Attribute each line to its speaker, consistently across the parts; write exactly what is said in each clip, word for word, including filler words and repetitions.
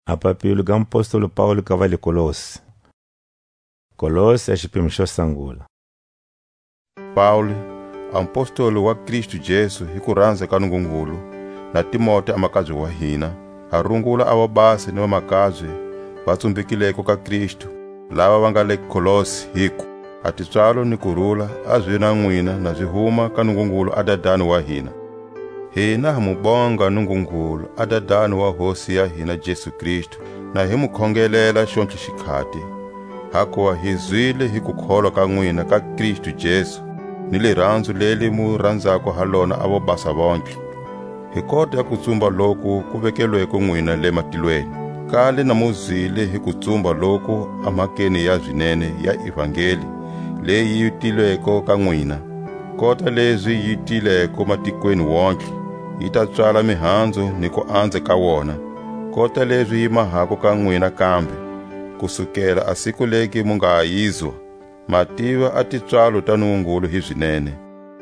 Speaker 1: Apapilo ka mpostolo Paulo ka vale Kolosi. Kolosi é xipimo xo sangula.
Speaker 2: Paulo, apostolo wa Kristu Jesu hi ku rhandza ka Nungungulu, na Timote amakabye wa hina, harungula avo basi ni vamakabye va tsumbekileko ka Kristu, lava va nga le Kolosi hiku atitswalo ni kurhula a zwi na n'wina na byi huma ka Nungungulu a dadani wa hina. Hina hamubonga Nungungulu a dadani wa hosi ya hina Jesu Kristu, na hi mukhongelela xontlhe xikhati, hakuva hi zwile hi ku kholwa ka n'wina ka Kristu Jesu, ni le rhandzu leli mu rhandzako ha lona avo basa vontlhe. Hi kota ya kutsumba loku ku vekelweko n'wina le matilweni, kale na muzwile hi kutsumba loku amhakeni ya zwinene ya evangeli leyi yi tilweko ka n'wina. Kota lezwi yi tileko matikweni wontlhe, yi ta tswala mihandzu ni ku andza ka wona. Kota lezwi yi mahako ka n'wina kambe, kusukela a siku leki mu nga yizwa, mativa a titswalo ta Nungungulu hi zwinene.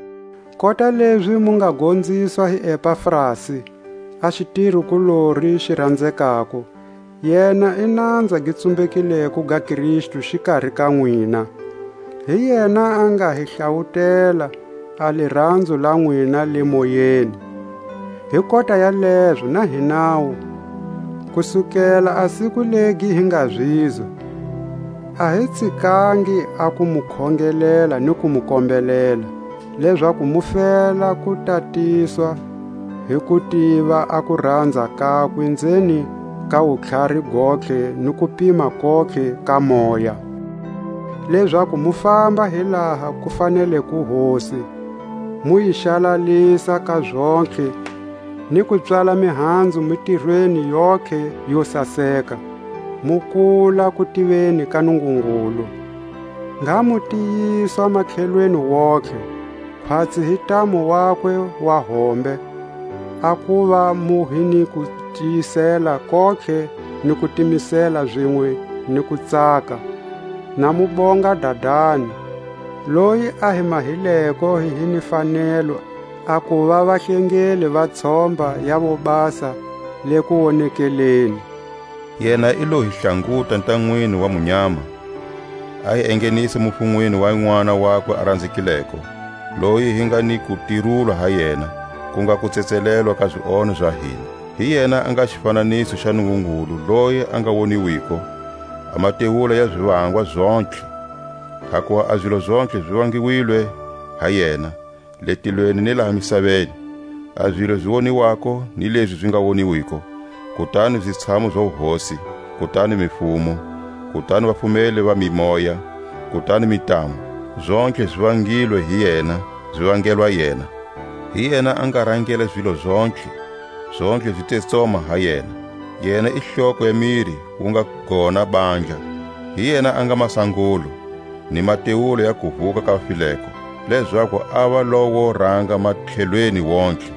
Speaker 3: Kota lezwi mu nga gondziswa hi Epafrasi, a xitirhikulori xi rhandzekako, yena i nandza gi tsumbekileko ga Kristu xikarhi ka n'wina. Hi yena a nga hi hlawutela a lirhandzu la n'wina le moyeni. Hi kota ya lezwo na hi nawu, kusukela a siku legi hi nga zwizwa, a hi tsikangi a ku mu khongelela ni ku mu kombelela, leswaku mu fela ku tatiswa hi ku tiva a ku rhandza kakwe ndzeni ka vutlhari gotlhe ni ku pima kotlhe ka moya, leswaku mu famba hi laha ku fanele ku hosi, mu yi xalalisa ka zontlhe ni ku tswala mihandzu mitirhweni yotlhe yo saseka, mu kula ku tiveni ka Nungungulu. Nga mu tiyiswa makhelweni wotlhe, khwatsi hi tamu wakwe wa hombe, a ku va mu hi ni ku tiyisela kotlhe ni ku timisela zwin'we ni ku tsaka, na mu bonga dadani, loyi a hi mahileko hi hi ni mfanelo a ku va vahlengeli va tshomba ya vo basa le ku wonekeleni.
Speaker 2: Yena i lo hi hlanguta ntan'wini wa munyama, a hi engenisa mufun'wini wa n'wana wakwe a rhandzekileko, loyi hi nga ni ku tirhulwa ha yena, ku nga ku tsetselelwa ka swionho swa hina. Hi yena a nga xifananiso xa Nungungulu loyi a nga woniwiko, a matewula ya zwivangwa zontlhe, hakuva a zwilo zontlhe zwi vangiwilwe ha yena, le tilweni ni laha misaveni, a zwilo zwi woniwako ni leswi zwi nga woniwiko, kutani zwitshamo bya uhosi, kutani mifumo, kutani vafumeli va mimoya, kutani mitamu, zontlhe zwi vangilwe hi yena, zwi vangelwa yena. Hi yena a nga rhangela zwilo zontlhe, zontlhe zwi titsoma ha yena. Yena i nhloko ya miri wu nga gona bandla. Hi yena a nga masangulo ni matewulo ya ku vuka ka vafileko, leswaku a va lowo rhanga mathlelweni wontlhe,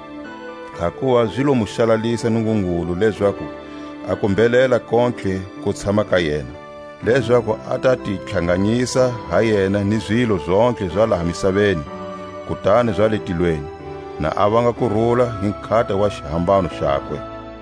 Speaker 2: hakuva zwi lo mu xalalisa Nungungulu leswaku a kumbelela kontlhe ku tshama ka yena, leswaku a ta tihlanganyisa ha yena ni zwilo zontlhe zwa laha misaveni, kutani zwa le tilweni, na a vanga kurhula hi nkhata wa xihambano xakwe.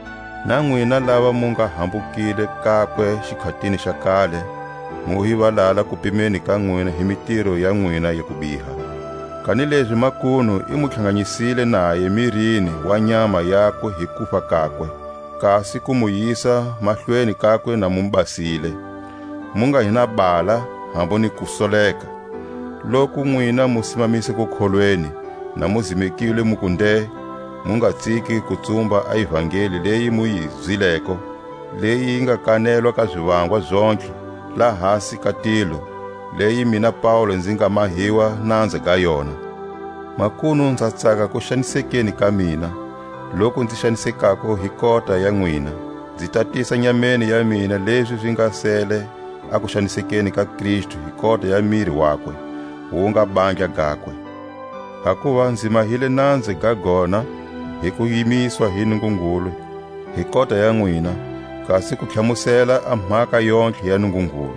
Speaker 2: Na n'wina lava mu nga hambukile kakwe xikhatini xa kale, mu hi valala ku pimeni ka n'wina hi mitirho ya n'wina ya ku biha. Kanileswi makunu i mu hlanganyisile naye mirini wa nyama yakwe hi kufa kakwe, kasi ku mu yisa mahlweni kakwe na mu basile, mu nga hi na bala hambo ni ku soleka. Loku n'wina mu simamise ku kholweni, na mu zimekile mu kunde, mu nga tsiki ku tsumba a evangeli leyi mu yi zwileko, leyi nga kanelwa ka zwivangwa zontlhe la hasi ka tilo, leyi mina Paulo ndzi nga mahiwa nandza ka yona. Makunu ndza tsaka ku xanisekeni ka mina, loko ndzi xanisekako hi kota ya n'wina. Ndzi tatisa nyameni ya mina leswi swi nga sele a ku xanisekeni ka Kristu hi kota ya miri wakwe, wu nga bandla gakwe. Hakuva ndzi mahile nandzi ga gona hi ku yimiswa hi Nungungulu hi kota ya n'wina, kasi ku tlhamusela a mhaka yontlhe ya Nungungulu,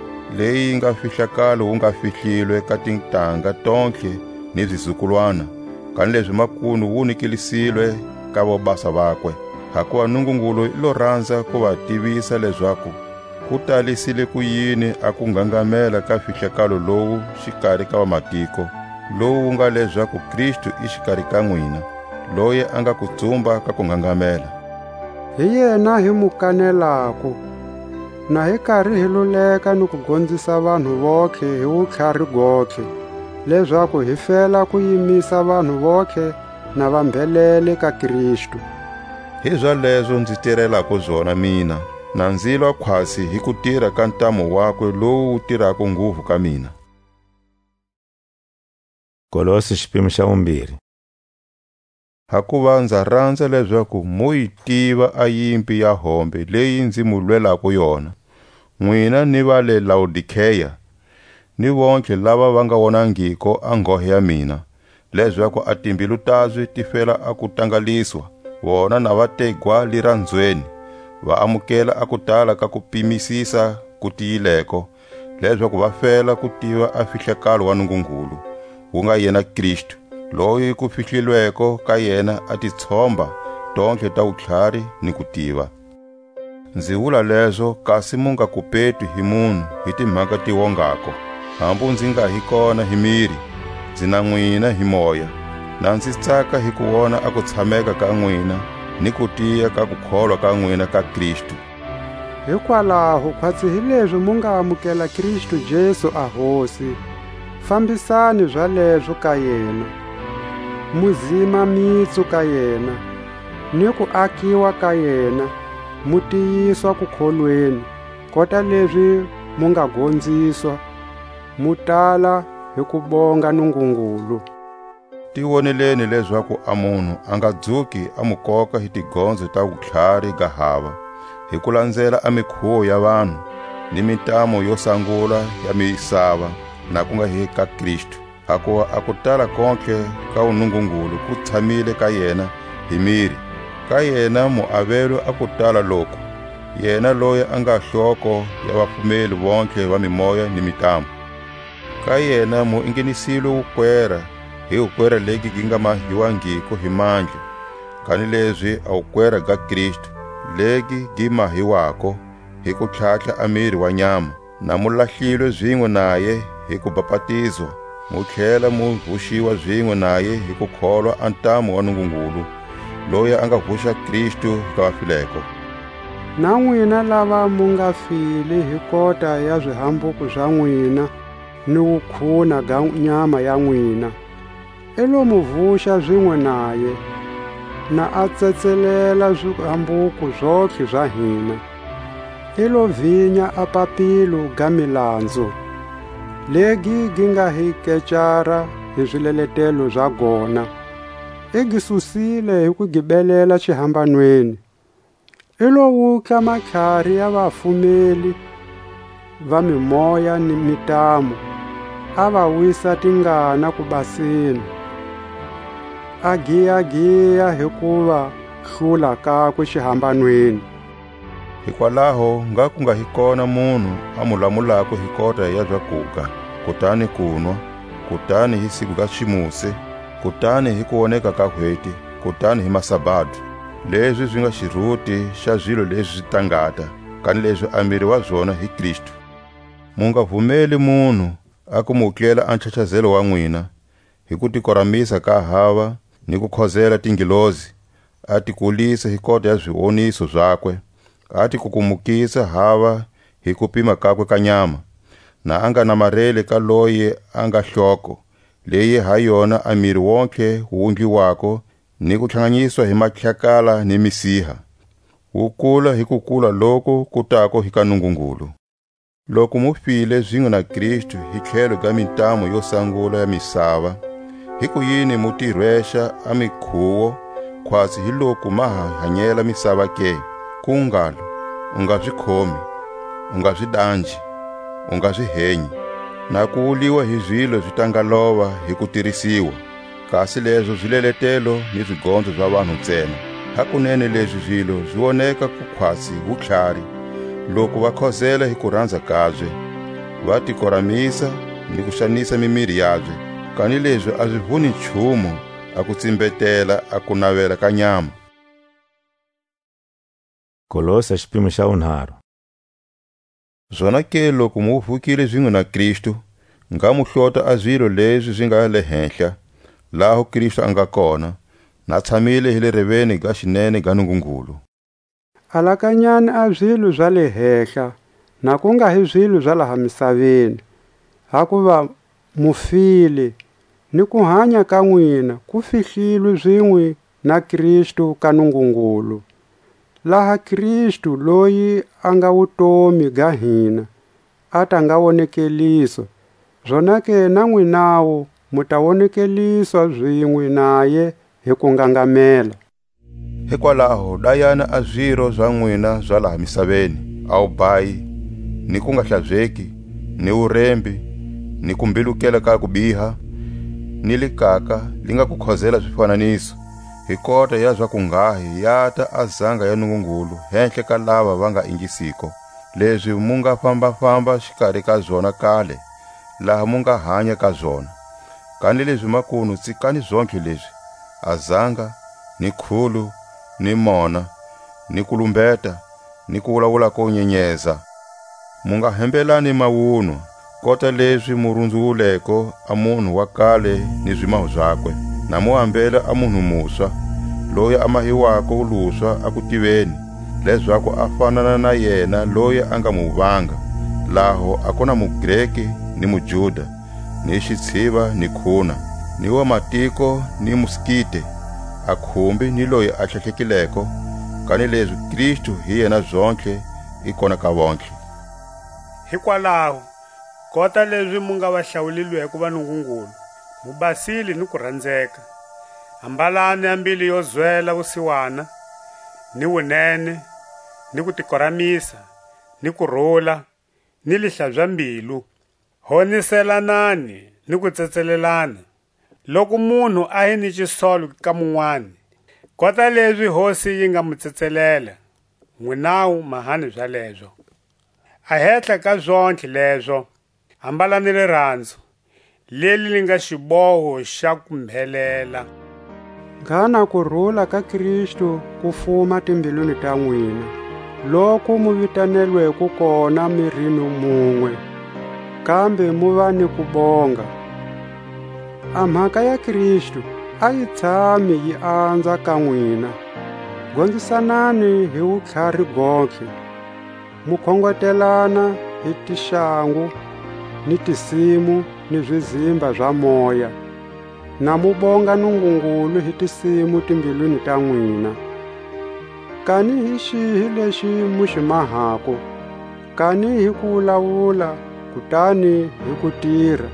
Speaker 2: leyi nga fihlakalo wu nga fihlilwe ka tintangha tontlhe ni vyizukulwana, kanileswi makunu wu nikilisilwe ka vo basa vakwe. hakuva Nungungulu ilo rhandza ku va tivisa leswaku ku talisile ku yini a ku ngangamela ka fihlakalo lowu xikarhi ka vamatiko, lowu nga leswaku Kristu i xikarhi ka n'wina, loyi a nga ku tsumba ka ku ngangamela.
Speaker 3: Hi yena hi mu kanelako, na hi karhi hi luleka ni ku gondzisa vanhu voke hi vutlhari goke, leswaku hi fela ku yimisa vanhu voke na vambhelele ka Kristu.
Speaker 2: Hi zwaleswo ndzi tirhelako zona mina, na ndzilwa khwasi hi ku tirha ka ntamu wakwe lowu wu tirhako nguvu ka mina.
Speaker 1: Kolosi xipimo xa vumbirhi.
Speaker 2: Hakuva ndza rhandza leswaku mu yi tiva a yimpi ya hombe leyi ndzi mu lwelako yona, n'wina ni va le Laodikeya, ni vonke lava va nga wonangiko a nghohe ya mina, leswaku a timbilu tazwi ti fela a ku tangaliswa, vona na va tegwa lirandzweni, va amukela a ku tala ka ku pimisisa ku tiyileko, leswaku va fela ku tiva a fihlakalo wa Nungungulu, wu nga yena Kristu, loyi ku fihlilweko ka yena a titshomba tonke ta vutlhari ni ku tiva. Ndzi vula leswo kasi mu nga kupetwi hi munhu hi timhaka ti wongako, hambu ndzi nga hi kona hi miri, ndzi na n'wina hi moya, na ndzi tsaka hi ku vona a ku tshameka ka n'wina ni ku tiya ka ku kholwa ka n'wina ka Kristu.
Speaker 3: Hikwalaho khwatsi hi leswi mu nga amukela Kristu Jesu a hosi, fambisani zwaleswo ka yena, muzima mitsu ka yena, ni ku akiwa ka yena, mu tiyiswa ku kholweni, kota leswi mu nga gondziswa, mu tala hi ku bonga Nungungulu.
Speaker 2: Tivoneleni leswaku a munhu a nga dzuki a mu koka hi tigondzo ta vutlhari ga hava, hi ku landzela a mikhuwo ya vanhu ni mitamo yo sangula ya misava, na ku nga hi ka Kristu. Hakuva a ku tala konke ka unungungulu ku tshamile ka yena hi miri, ka yena muavelo a ku tala loko, yena loyi a nga nhloko ya vapfumeli vonke va mimoya ni mitamo. Ka yena mu ingenisile vukwera hi vukwera legi gi nga mahiwangiko hi mandla, kani leswi a vukwera ga Kristu legi gi mahiwako hi ku tlhatlha a miri wa nyama, na mu lahlilwe zwin'we naye hi ku bapatizwa, mu tlhela mu vuxiwa zwin'we naye hi ku kholwa a ntamu wa Nungungulu, loyi a nga vuxa Kristu ka vafileko.
Speaker 3: Na n'wina lava mu nga fili hi kota ya zwihambuko swa n'wina ni vukhuna ga nyama ya n'wina, elo mu vuxa zwin'we naye, na a tsetselela zwihambuko zwotlhe zwa hina, elo vinya a papilo ga milandzu, legi gi nga hi kecara hi swileletelo swa gona, i gi susile hi ku gibelela xihambanweni, ilo wutla matlhari ya vafumeli va mimoya ni mitamo, a va wisa tingana ku baseni, a giyagiya hi ku va hlula kakwe xihambanweni.
Speaker 2: Hikwalaho nga ku nga hi kona munhu a mu lamulako hi kota ya byakuga, kutani kunwa, kutani hi siku ga ximuse, kutani hi ku woneka ka hweti, kutani hi masabado, leswi swi nga xiruti xa zwilo leswi tangata, kani leswi amiri wa zwona hi Kristu. Mu nga vhumeli munhu a ku muklela a nchachazelo wa n'wina hi ku tikoramisa ka hava ni ku khozela tingilozi, a tikulisa hi kota ya zwioniso zwakwe, a ti kukumukisa hava hi ku pima kakwe ka nyama, na anga namarele ka loyi anga nhloko, leyi ha yona amiri wonke wundliwako ni ku tlhanganyiswa hi matlhakala ni misiha, wu kula hi ku kula loko kutako hi ka Nungungulu. Loko mu file zwin'we na Kristu hi tlhelo ga mitamo yo sangula ya misava, hi ku yini mu tirhwexa a mikhuwo khwasi hi loko ma hanyela misava ke, ku ngalo, u nga swi khomi, u nga swi danji, u nga swi henyi, na ku wuliwa hi zwilo swi tangalova hi ku tirhisiwa, kasi leswo swileletelo ni swigondzo swa vanhu ntsena. Hakunene leswi zwilo swi woneka ku khwasi vutlhari, loko va khozela hi ku rhandza kabye, va tikoramisa ni ku xanisa mimiri yabye, kani leswi a swi vuni nchumu a ku tsimbetela a ku navela ka nyama.
Speaker 1: Kolose xipimo xa vunharhu.
Speaker 2: Zona ke loko mu vukile zwin'we na Kristu, nga mu hlota a zwilo leswi swi nga le henhla, laho Kristu a nga kona, na tshamile hi le riveni ga xinene ga Nungungulu.
Speaker 3: Alakanyani a zwilo zwa le henhla, na ku nga hi zwilo zwa laha misaveni, hakuva mufile, ni ku hanya ka n'wina ku fihlilwe zwin'we na Kristu ka Nungungulu. Laha Kristu loyi a nga vutomi ga hina, a ta nga wonekeliso, zona ke na n'winawo mu ta wonekeliswa zwin'we naye hi ku ngangamela.
Speaker 2: Hikwalaho dayana a zwiro zwa n'wina zwa laha misaveni, a wu bayi, ni ku nga hlabyeki, ni urembi, ni ku mbilukela ka ku biha, ni likaka li nga ku khozela swifananiso, hi kota ya zwa ku ngahi yata a zanga ya Nungungulu henhle ka lava va nga ingisiko, leswi mu nga famba-famba xikarhi ka zona kale, laha mu nga hanya ka zona. Kani leswi makunu tsikani zonke leswi, a zanga, ni khulu, ni mona, ni kulumbeta, ni ku vulavula ko nyenyeza. Mu nga hembelani mawunwa, kota leswi mu rundzuleko a munhu wa kale ni zwimaho zwakwe, na mu hambela a munhu muswa, loyi a mahiwako luswa a ku tiveni, leswaku a fanana na yena loyi a nga mu vanga, laho a kona mugreki ni mujuda, ni xitsiva ni khuna, ni wa matiko ni muskite, a khumbi ni loyi a hlahlekileko, kani leswi Kristu hi yena zonke i kona ka vonke.
Speaker 4: Hikwalaho kota leswi mu nga va hlawulilweke va Nungungulu, mu basile ni ku rhandzeka, ambalani ambili yo zwela vusiwana, ni vunene, ni ku tikoramisa, ni kurhula, ni lihlabya mbilu. Honiselanani ni ku tsetselelana. Loko munhu a hi ni xisolo ka mun'wana, kota leswi hosi yi nga mu tsetselela, n'winawu mahani bya lebyo. A hehla ka zonke lebyo, ambalani rirhandzu, leli li nga xiboho xa ku mbhelela.
Speaker 3: Ngana kurhula ka Kristu ku fuma timbilwini ta n'wina, loko mu vitanelwe ku kona mirini mungwe, kambe mu va ni ku bonga. A mhaka ya Kristu a yi tshami yi andza ka n'wina. Gondzisanani hi vutlhari gonke, mu khongotelana hi tixangu ni tisimu ni zwizimba zwa moya, na mu bonga Nungungulu hi tisimu timbilwini ta n'wina. Kani hi xihi lexi mu xi mahako, kani hi ku vulavula, kutani hi ku tirha.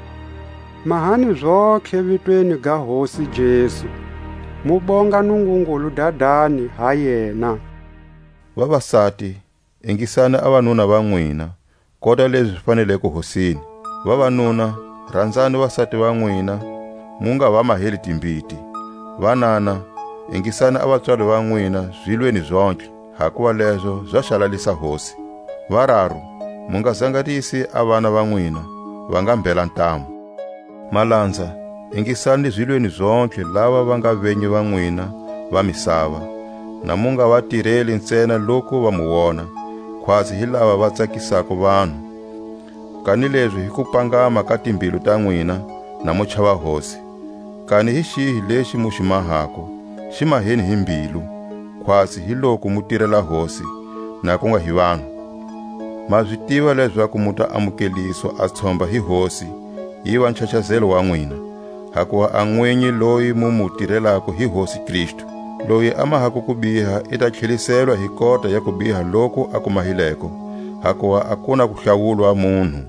Speaker 3: Mahani zokhe vitweni ga Hosi Jesu, mu bonga Nungungulu dadani ha yena.
Speaker 2: Vavasati, ingisani a vanuna va n'wina, kota leswi faneleke hosini. Vavanuna, rhandzani vasati va n'wina, mu nga va maheli timbiti. Vanana, ingisani a vatswari va n'wina zwilweni zonke, hakuva leswo zwa xalalisa hosi. Vararu, mu nga zangatisi a vana va n'wina, va nga mbhela ntamu. Malandza, ingisani zwilweni zonke lava va nga venyi va n'wina va misava, na mu nga va tirheli ntsena loko va mu wona, khwatsi hi lava va tsakisaka vanhu. Kani leswi hi ku pangama ka timbilu ta n'wina na mu chava hosi. Kani hi xihi lexi mu xi mahako, xi maheni hi mbilu, khwatsi hi loko mu tirhela hosi, na ku nga hi vanhu. Ma swi tiva leswaku mu ta amukeliswa a tshomba hi hosi, hi va nchachazelo wa n'wina, hakuva a n'winyi loyi mu mu tirhelaka hi Hosi Kristu, loyi a mahaka ku biha i ta tlheliselwa hi kota ya ku biha loko a ku mahileko, hakuva a ku na ku hlawulwa munhu.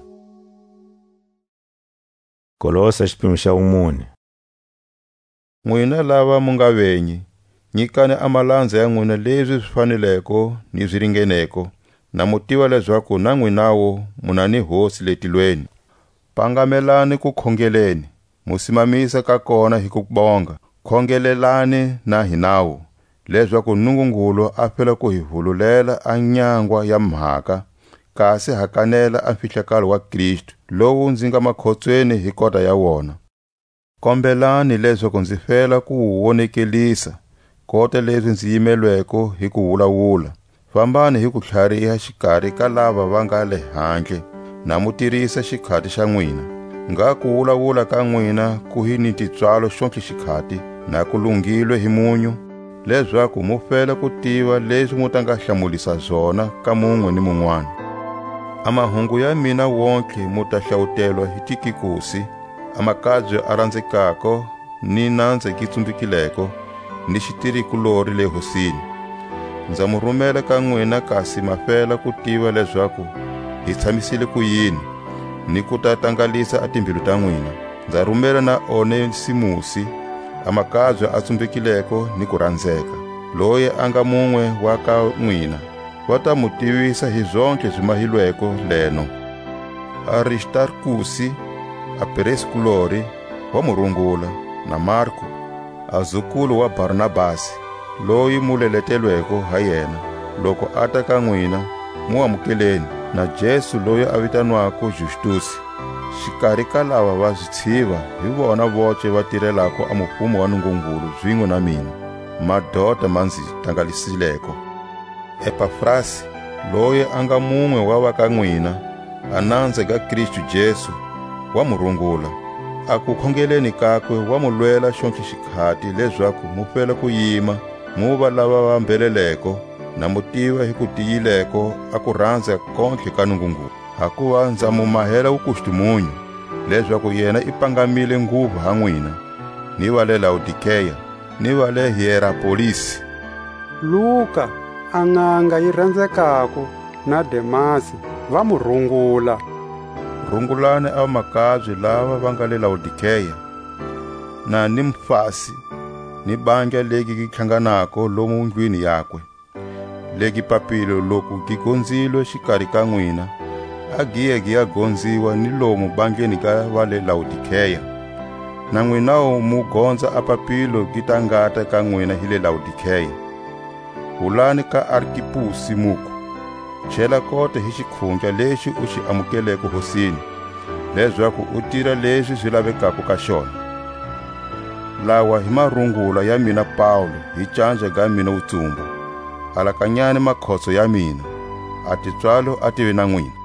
Speaker 1: Kolose xipimo xa vumune.
Speaker 2: N'wina lava mu nga venyi, nyikani a malandza ya n'wina leswi swi faneleko ni swi ringeneko, na mu tiva leswaku na n'winawo mu na ni hosi letilweni. Pangamelani ku khongeleni, mu simamisa ka kona hi ku bonga, khongelelani na hinawo, leswaku Nungungulu a phela ku hi hululela a nyangwa ya mhaka, kasi hakanela a mfihlakalo wa Kristu, lowu ndzi nga makhotsweni hi kota ya wona. Kombelani leswaku ndzi fela ku wu wonekelisa, kota leswi ndzi yimelweko hi ku vulavula, Fambani hi ku tlhariha xikarhi ka lava va nga le handle, na mu tirhisa xikhati xa n'wina. Nga ku wulawula ka n'wina ku hi ni titswalo xontlhe xikhati, na ku lunghilwe hi munyu, leswaku mu fela ku tiva leswi mu ta nga hlamulisa zona ka mun'we ni mun'wana. A mahungu ya mina wonke mu ta hlawutelwa hi Tikikusi, a makabye a randzekako ni nandze ki tsumbekileko ni xitirikulori le hosini. Ndza mu rhumela ka n'wina kasi ma fela ku tiva leswaku hi tshamisile ku yini ni ku ta tangalisa a timbilu ta n'wina. Ndza rhumela na Onesimusi, a makabye a tsumbekileko ni ku randzeka, loyi a nga mun'we wa ka n'wina. Va ta mu tivisa hi zonke zwi mahilweko leno. Aristarkusi, a Pereskulori wa mu rungula, na Marko, azukulu wa Barnabasi, loyi mu leletelweko ha yena. Loko a ta ka n'wina, mu amukeleni, na Jesu loyi a vitanwako Justusi. Xikarhi ka lava va zwitshiva hi vona voce va tirhelako a mufumo wa Nungungulu zwin'we na mina, madota ma ndzi tangalisileko. Epafrasi, loyi a nga mun'we wa va ka n'wina, a nandze ka Kristu Jesu, wa mu rungula, a ku khongeleni kakwe wa mu lwela xontlhe xikhati leswaku mu fela ku yima, mu va lava va mbeleleko, na mu tiva hi ku tiyileko a ku rhandza kontlhe ka Nungungulu. Hakuva ndza mu mahela wukustumunyu, leswaku yena i pangamile nguvu ha n'wina, ni va le Laodikeya, ni va le Hierapolisi.
Speaker 3: Luka, a ng'anga yi rhandzekako, na Demasi va mu rungula.
Speaker 2: Rungulani a makabye lava va nga le Laodikeya, na Nimfasi ni bandla legi ki tlhanganako lomu ndlwini yakwe. Legi papilo loku ki gondzilwe xikarhi ka n'wina, a giye gi ya gondziwa ni lomu bandleni ka va le Laodikeya. Na n'winawo mu gondza a papilo gi ta ngata ka n'wina hi le Laodikeya. Hulani ka Arkipusi muku, chela kote hi xikhundla lexi u xi amukeleko hosini, leswaku u tira leswi swi lavekaka ka xona. Lawa hi marungula ya mina Paulo hi canja ga mina wutsumbu. Alakanyani makhotso ya mina, a titswalo a tive na n'wina.